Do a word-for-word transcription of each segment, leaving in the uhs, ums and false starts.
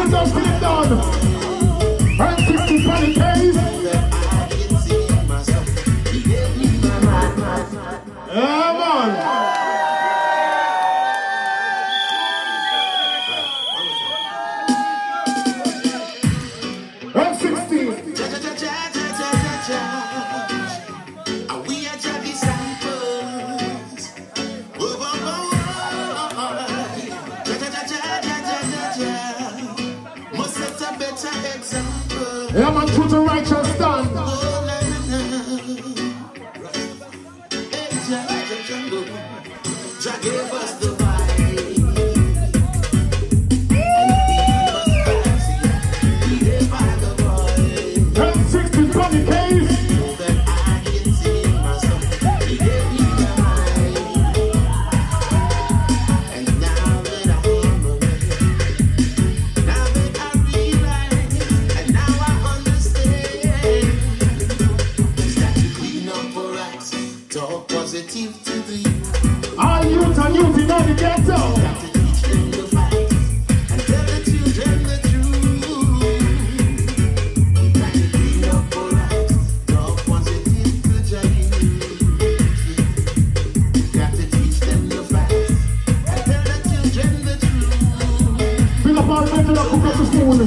hands up, get it done. And sixty funny case. Yeah, man. And sixteen. We are your disciples. Must set a better example. Yeah, man, truth and righteous stand. Jah gave us the vibe. And he gave by the boy. And sixteen funny case. So that I can see myself. He gave me the vibe. And now that I am aware, now that I realize, and now I understand, is that to clean up for us, talk positive to the youth. All youth and youth in the ghetto. Got to teach them the facts and tell the children the truth. We got to clean up for us, talk positive to the youth. We got to teach them the facts and tell the children the truth. Bring up all the men to cook up the spoon.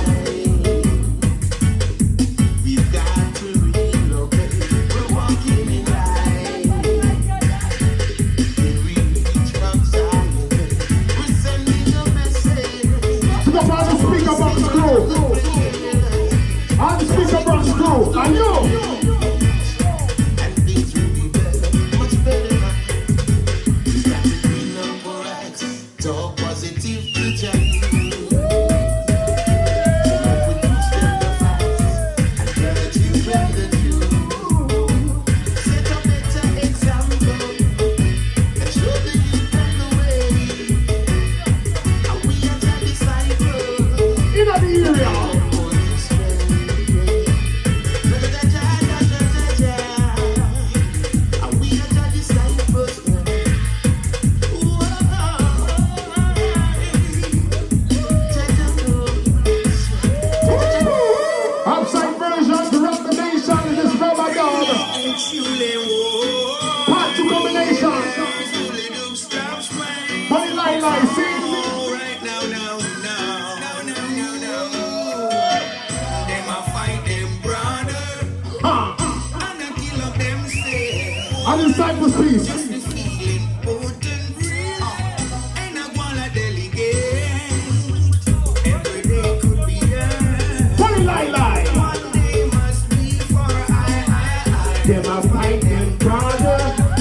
We've got to relocate. We're walking in light. If we reach from Zion, we're sending a message. Bring up all the speaker box crew. All the speaker box crew. And you. And things will be better, much better. We got to clean up for us, talk positive to Jah. In the area. Outside version to rock the nation in this rubber dog. Part two combination. Money line line, see? Ha! And in Cyprus piece. Money line line. Them a fighting brother.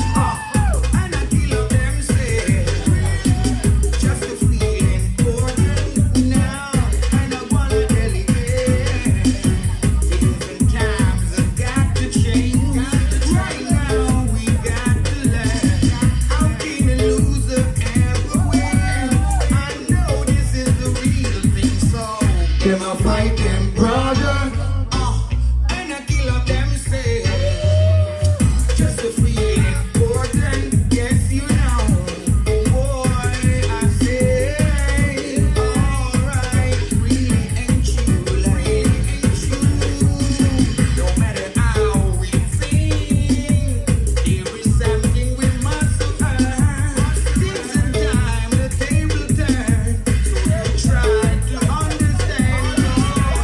Them a fighting brother. And I kill up them say, just to feel important, yes you know. Boy, I say, alright, really ain't true, like ain't true. No matter how we think, there is something we must earn. Things in time, the table turn, so you try to understand.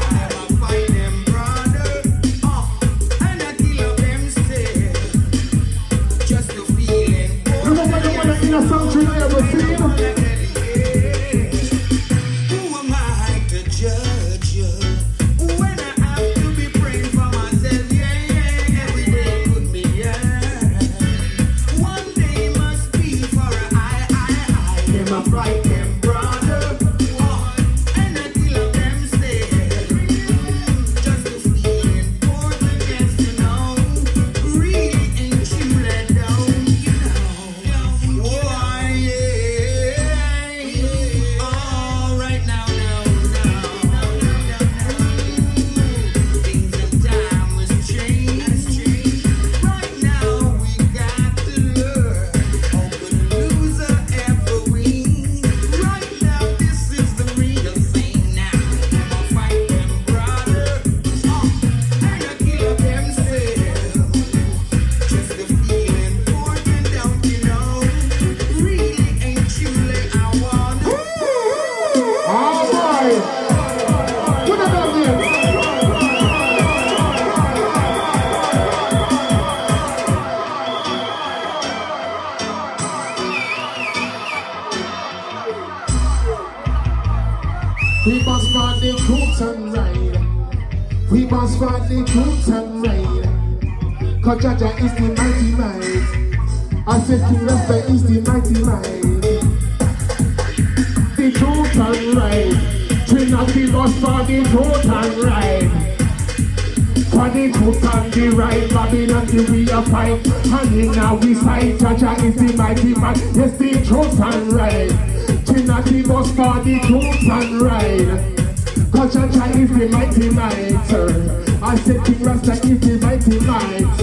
We must find the truth and ride. We must find the truth and ride. Cause Jaja is the mighty might. I said King Rasta is the mighty might. The truth and ride. Trinity must find the truth and ride. For the truth and the right, Babylon the we are fight. And in now we fight, Jaja is the mighty man. Yes, the truth and right. Trinity must for the truth and right. Cause Jaja is the mighty might. I said King Rasta is the mighty might.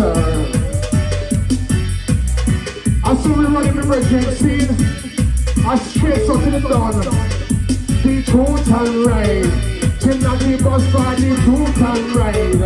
As soon as we run in the reggae scene, I straight up to the dawn. The truth and right. Trinity must for the truth and right.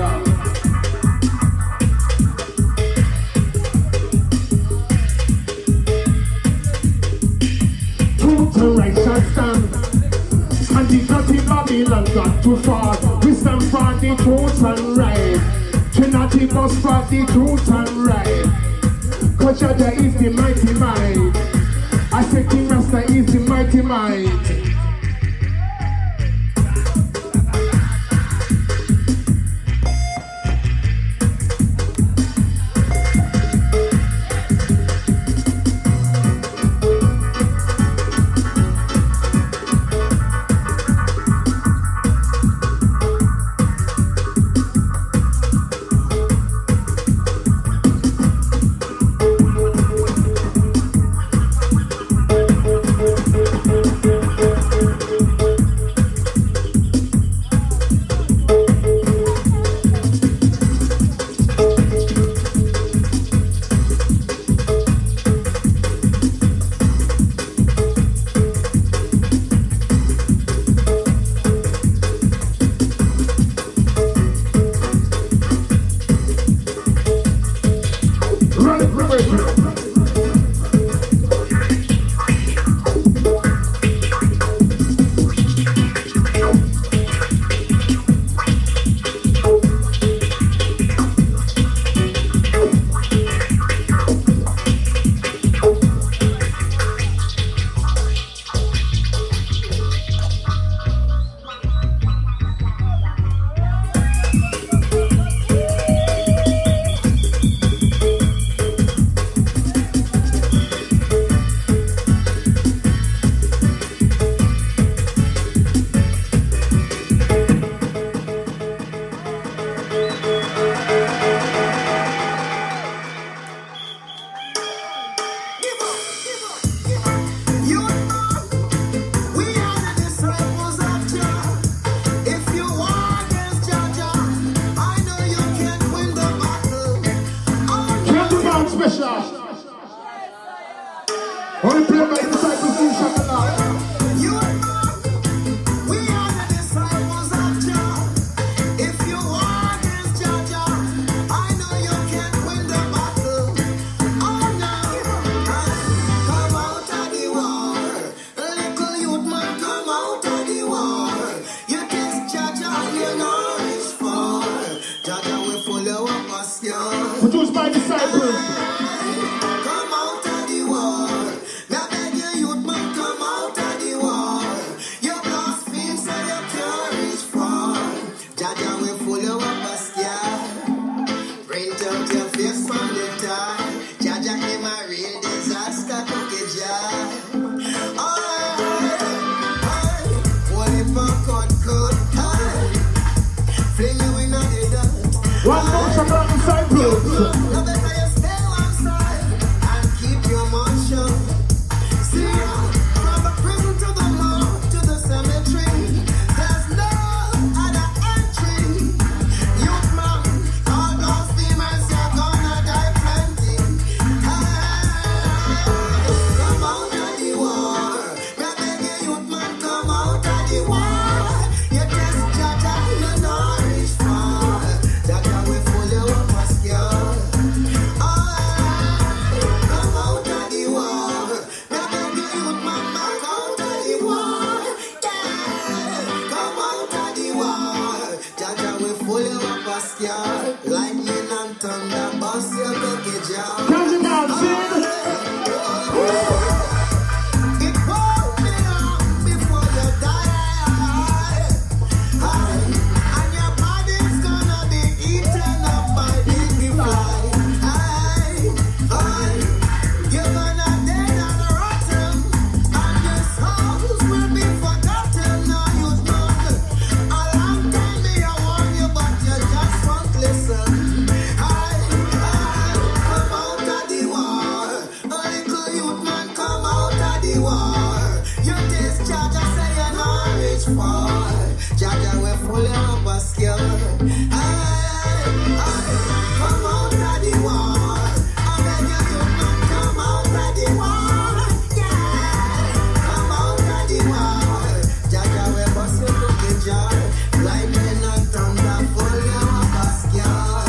To right shall stand, and the dirty Babylon got too far. We stand for the truth and right. Trinity must for the truth and right. Cause Jaja is the mighty might. I say King Rasta is the mighty might. Only play by disciples in Shakala. You and me, we are the disciples of Jah. If you are against Jaja, I know you can win the battle. Oh no, come out of the war. Little youth man, come out of the war. You test Jaja, you know it's for. Jaja will follow up us, yeah. Produced by disciples. One more Shakala disciples. Now better you stay one side and keep your motion. See, from the prison to the law to the cemetery, there's no other entry. Youth man, all those females you're gonna die plenty. Hey, come out of the war. Me beg you, youth man, come out of the war. You test Jaja, you know it's far. Jaja will follow up us, girl. Oh, come out of the war. Me beg you, youth man, back out of the war. Yeah, come out of the war. Jaja will follow up us, girl. Lightning and thunder, bust your cookie jar. Come on, man, sing. It won't be long before you die. fall. Jaja we full of basket. Come out of the wall. I beg you to come out of the wall. Yeah. Come out of the wall. Jaja we bust you to the jar. Lightning and thunder full of basket.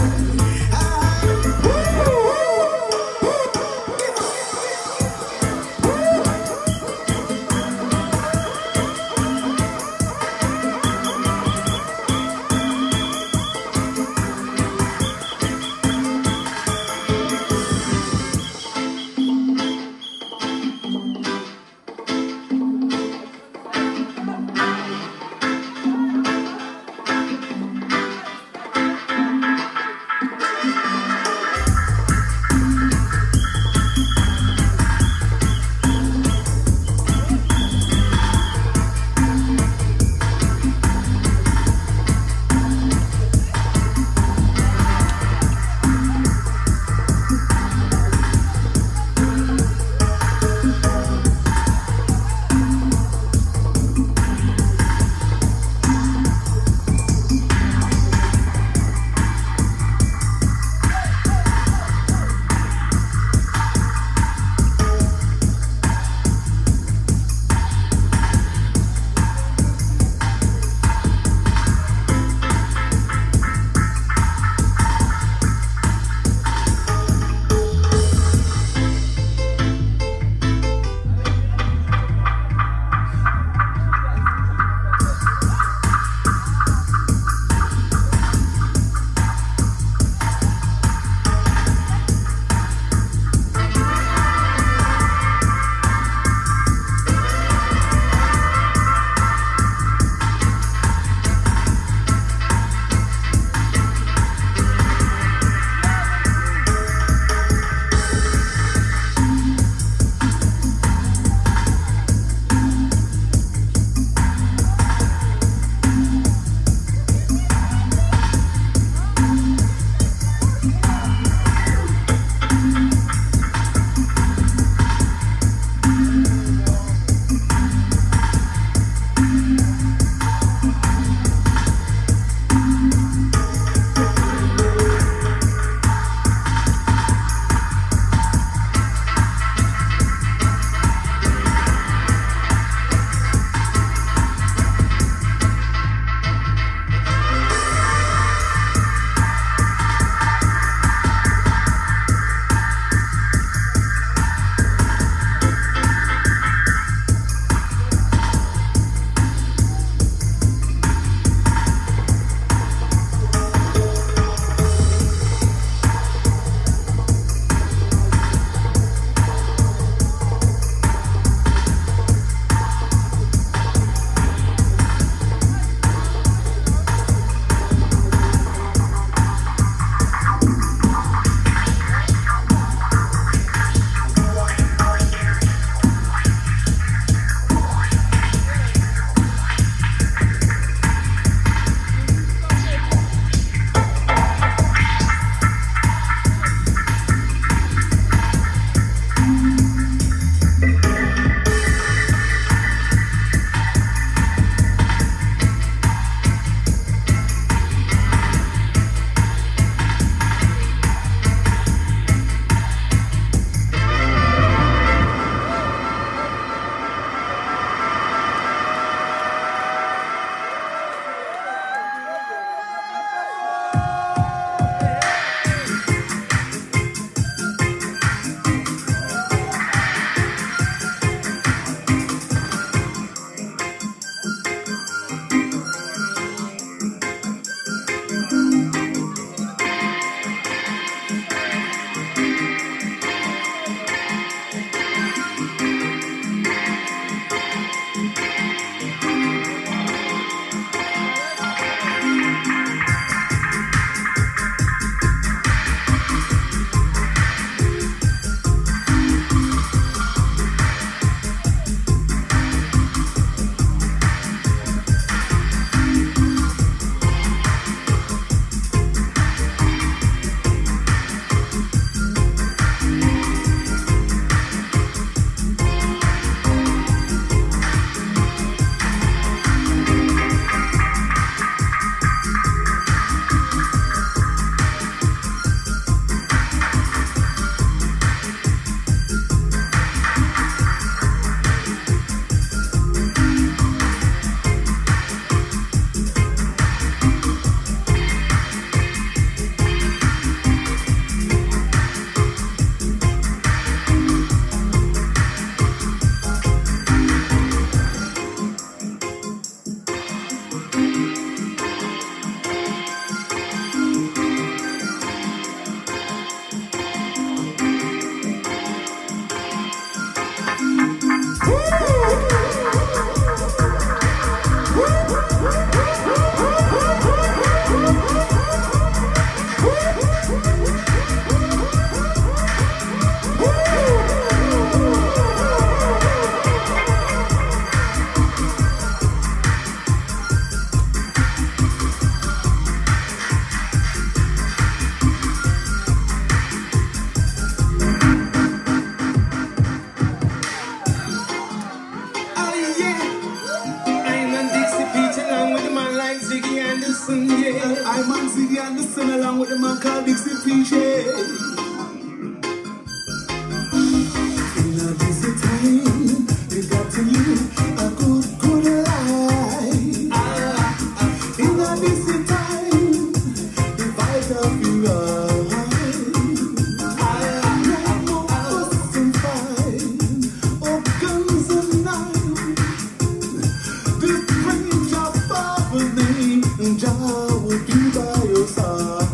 Anderson, yeah. I'm on Ziggy Anderson along with the man called Dixie P J. In a busy time, you got to live a good, good life. Ah, ah. In a busy time, the vibes of you right. Ah, no more fuss and fight, or guns and knives. Just bring your father's name, and Jah will be by your side.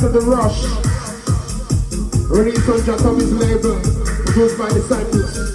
to The Rush. Released on Jacoby's label, produced by Disciples.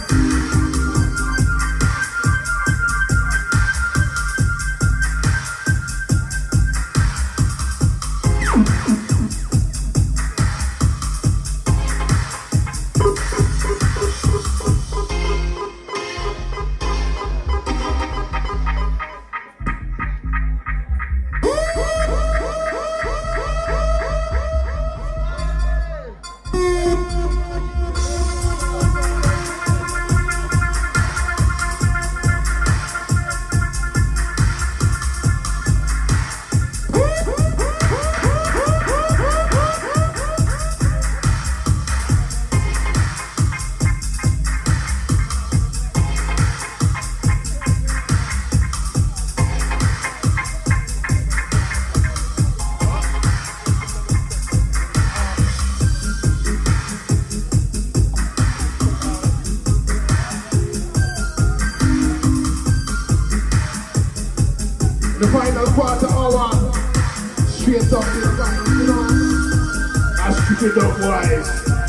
The final quarter hour, straight up the line, you know. I strip it up, boys.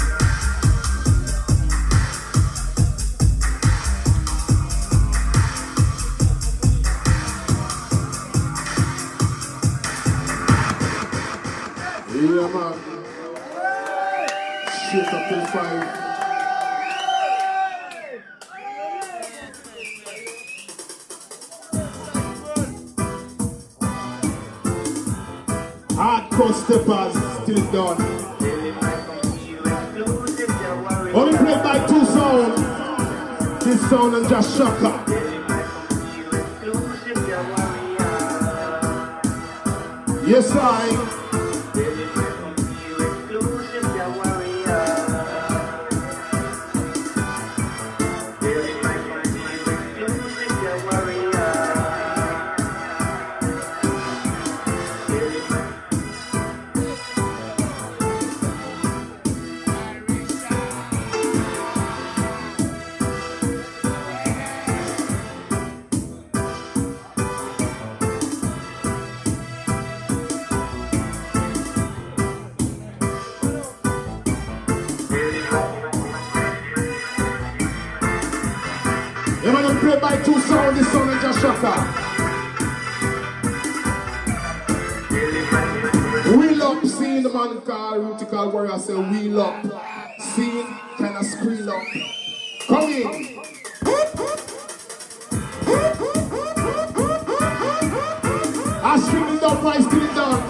Yeah, man. Straight up till five. Hardcore steppers still done. Only played by two sound. This sound and just Shaka. Yes, I. Yeah, man, I'm played by two sound, this sound and just Shaka. Wheel up, seeing the man called Rutical Warrior say wheel up. Seeing, kind of squeal up. Come in. I string it up, I still it down.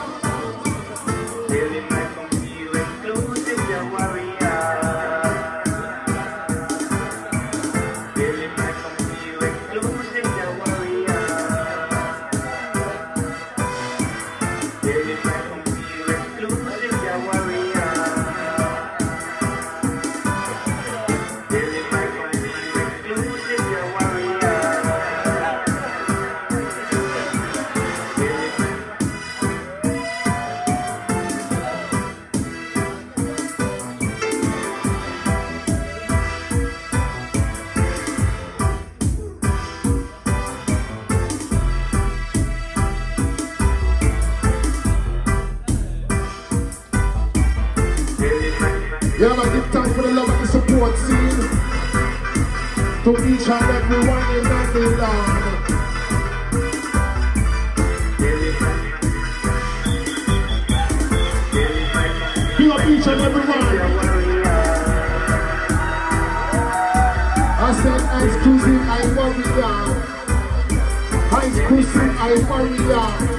Yeah, man, give thanks for the love and the support, scene. To each and every one in the land. Big up each and every one. I said, exclusive, I worry down. Exclusive, I worry down.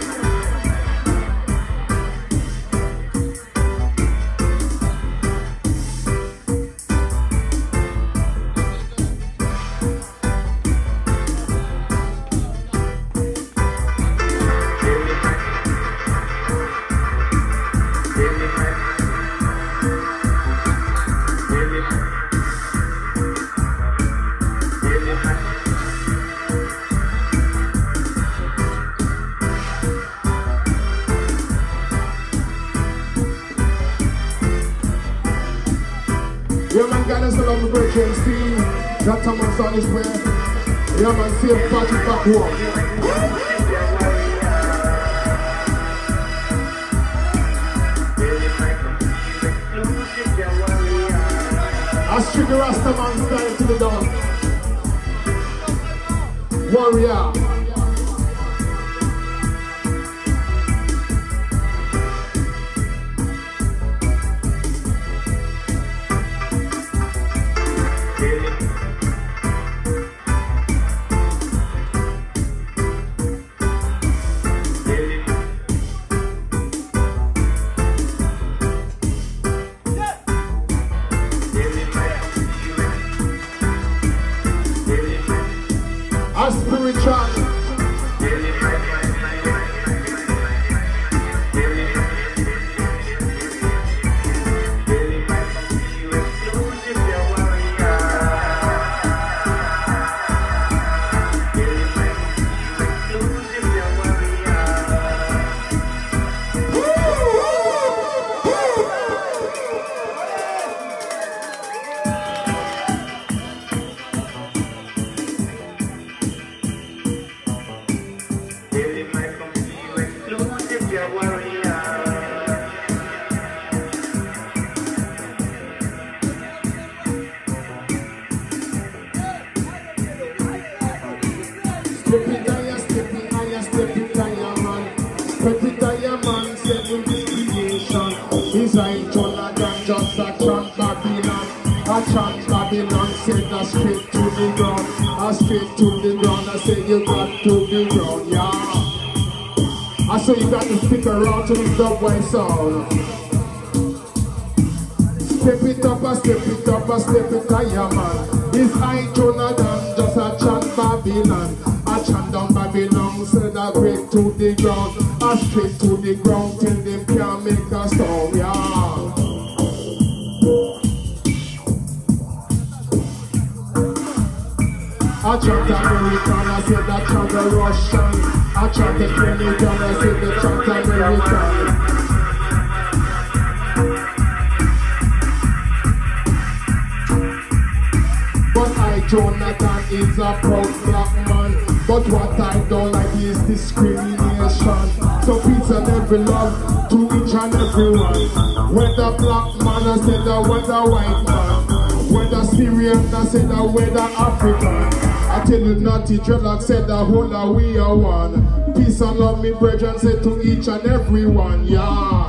Yeah, man, God is the love of the break and see. That Thomas on his way. Yeah, man, safe party back home. Tricky Rastaman style to the dawn. Warrior. A spiritual. Step it higher, step it higher, step it higher, man. Step it higher, man, seven creation. His eye Jonathan just a chant Babylon. A chant Babylon, said a straight to the ground. A straight to the ground, I said you got to the ground, yeah. I say you got to stick around to the dubwise sound. Step it up, a step it up, a step it higher, man. His eye Jonathan just a chant Babylon. A chant down Babylon, said I break to the ground. A straight to the ground till them can't make a sound, yeah. I chant American, I said I chant the Russian. I chant the Canadian, I said the chant American. But I, Jonathan, is a proud black man. But what I don't like is discrimination. So peace and every love to each and every one. Whether black man, I said that whether white man. Whether Syrian, I said that whether African. I tell you naughty dreadlock said that whole that we are one. Peace and love me brethren said to each and every one, yeah.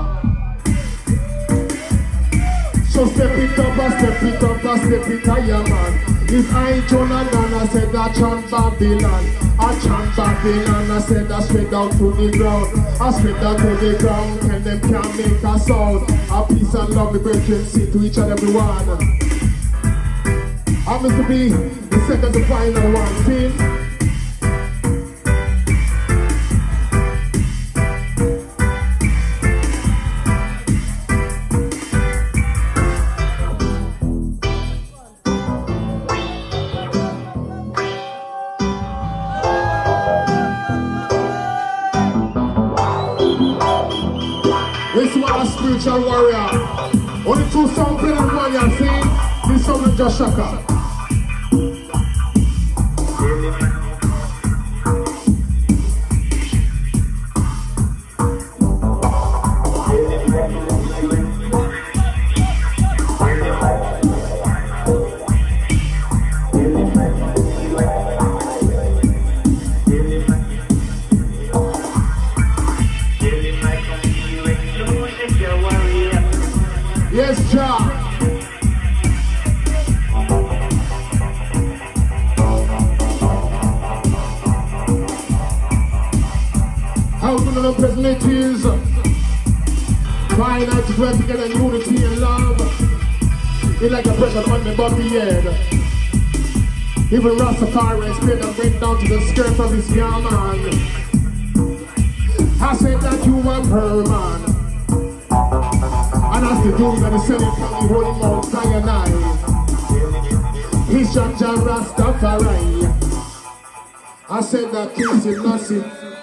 So step it up, I step it up, I step it higher, man. If I ain't Jonathan, I said I chant Babylon. I chant Babylon, I said I straight down to the ground. I straight down to the ground, and them can't make a sound. A peace and love me brethren say to each and every one. I'm to be the second to final one, see? This one a spiritual warrior. Only two songs in one, you see? This song is just Shaka. Yes, Jah. How do the personalities find out to work together in unity and love? It's like a pressure on the body head. Even Rastafari spirit that went down to the skirt of his young man. I said that you were her man. And as the doom that the selling county holding Mount Sinai. He's Jah Jah Rastafari. I said that kiss is nothing.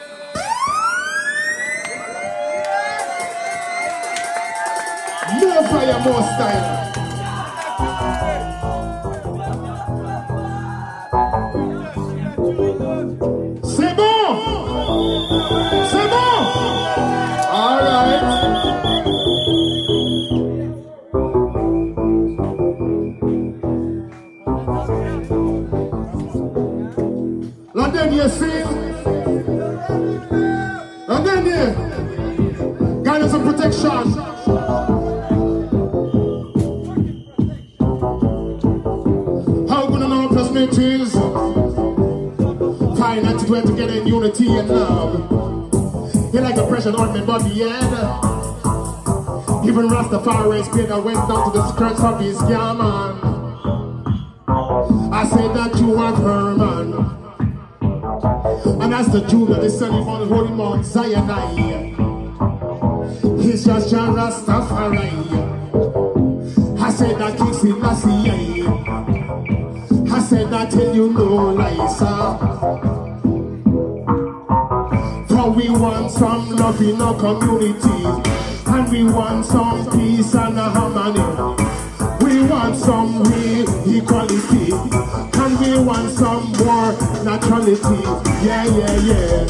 More fire, more style. C'est bon! C'est bon! All right. then you see. And then you. Guidance and protection. How good and all plus me is. Fine and to dwell together in unity and love. You like the pressure on my body, yeah. Even Rastafari's beard that went down to the skirts of his man. I said that you are her man. And that's the Jew that is standing on the holy Mount Zion. He's just Jah Rastafari. I said that King Selassie. I said that tell you no lies, sir. For we want some love in our community. And we want some peace and harmony. We want some real equality. And we want some more naturality. Yeah, yeah, yeah.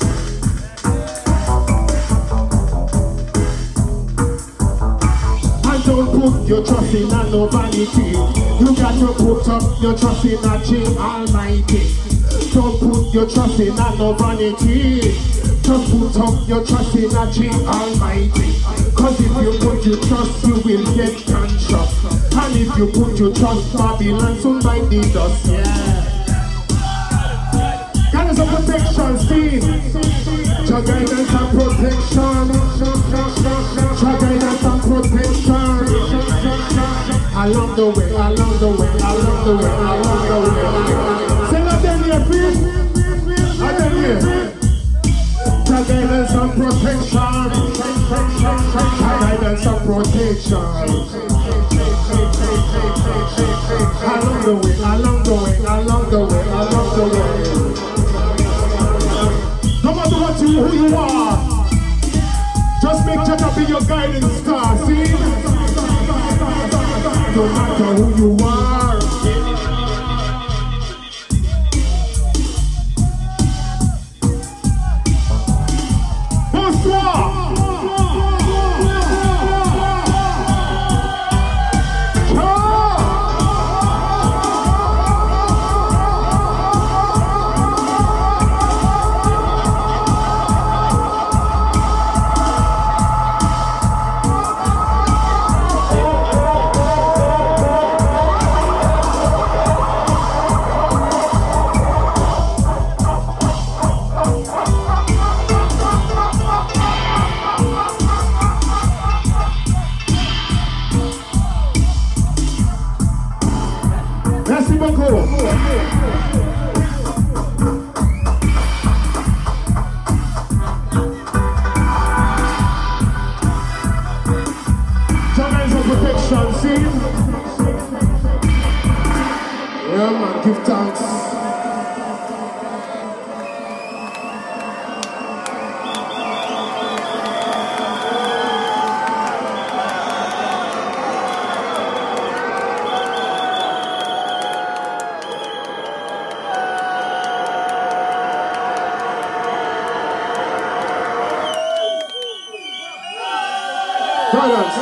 And don't put your trust in a no vanity. You got to put up your trust in a King Almighty. Don't put your trust in a no vanity. Just put up your trust in a King Almighty. Cause if you put your trust, you will get cancer. And if you put your trust, Babylon soon by the dust, yeah. Guidance and protection, see. Your guidance and protection. Your guidance and protection. Along the way, along the way, along the way, along the way. Say that then here, please. And then here. Guidance and protection. Guidance and protection. Along the way, along the way, along the way, along the way. No matter what you, who you are, just make Jah be your guiding star. See? No matter who you are. Merci beaucoup. Giants of protection, see? Yeah, man, give thanks. Silence.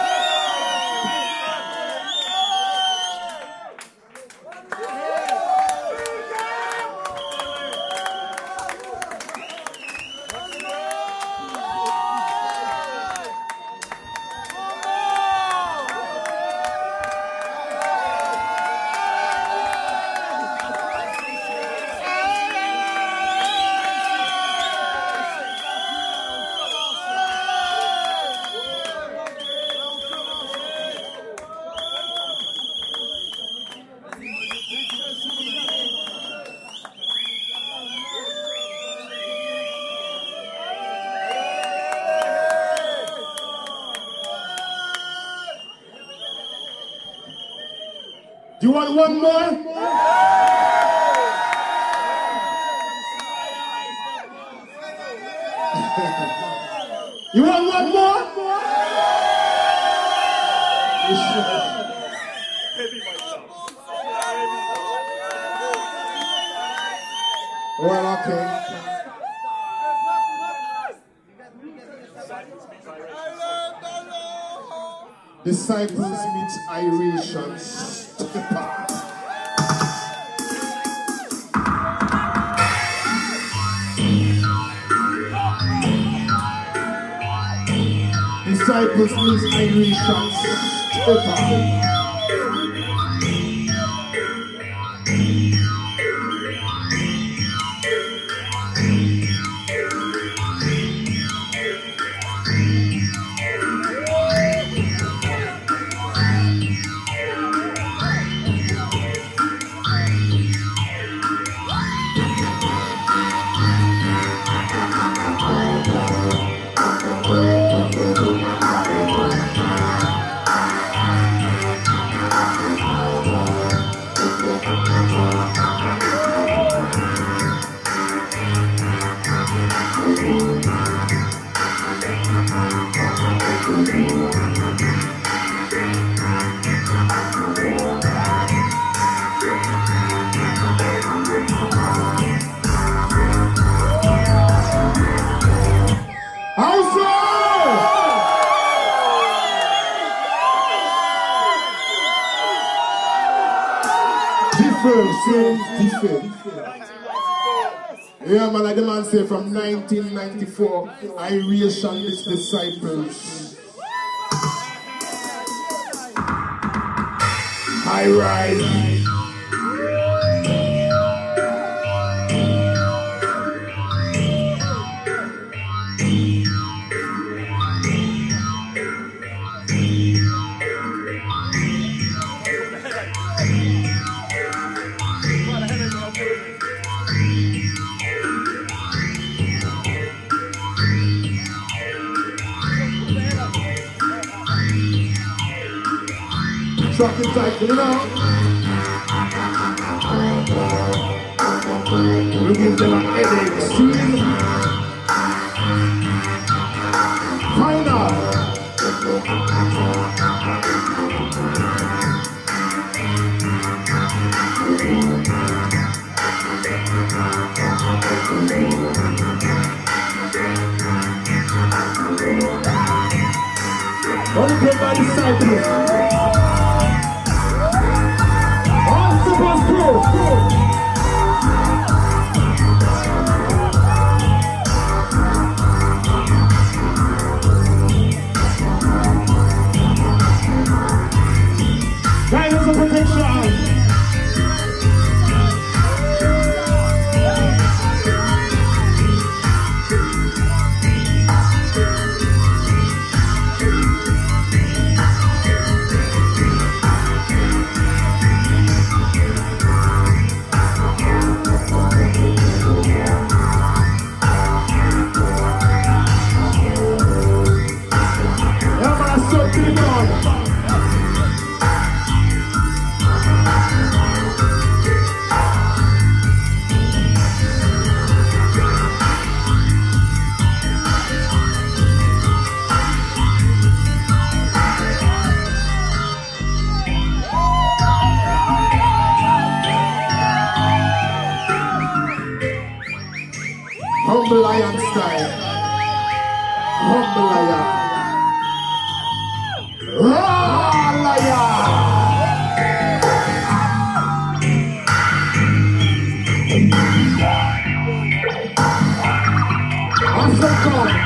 Do you want one more? You want one more? Well, okay. Disciples meet Iratians. disciples means Irishans. Ever. Different. Yeah, man, like the man say from nineteen ninety-four, Irish and its disciples. High rise. Trucking cycle, you know. We give them an headache, see? Final. Only put my disciples. Guidance and protection. Humble lion style. Humble lion. Raw lion. Africa.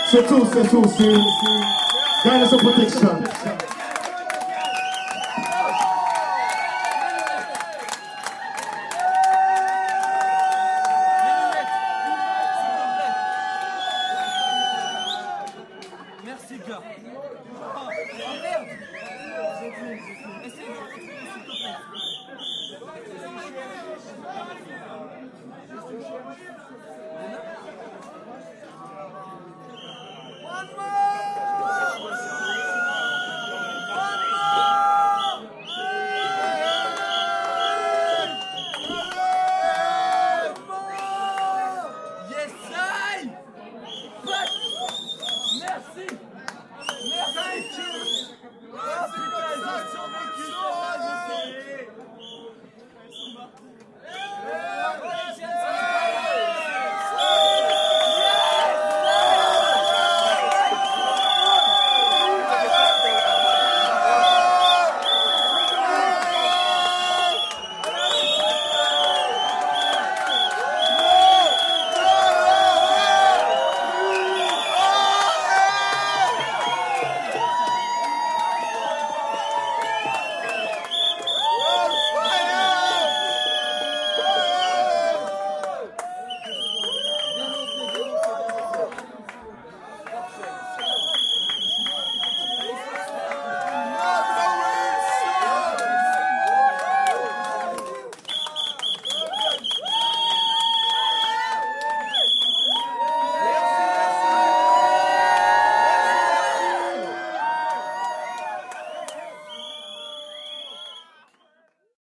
C'est tout, c'est tout, c'est guidance and protection. Merci gars. Oh,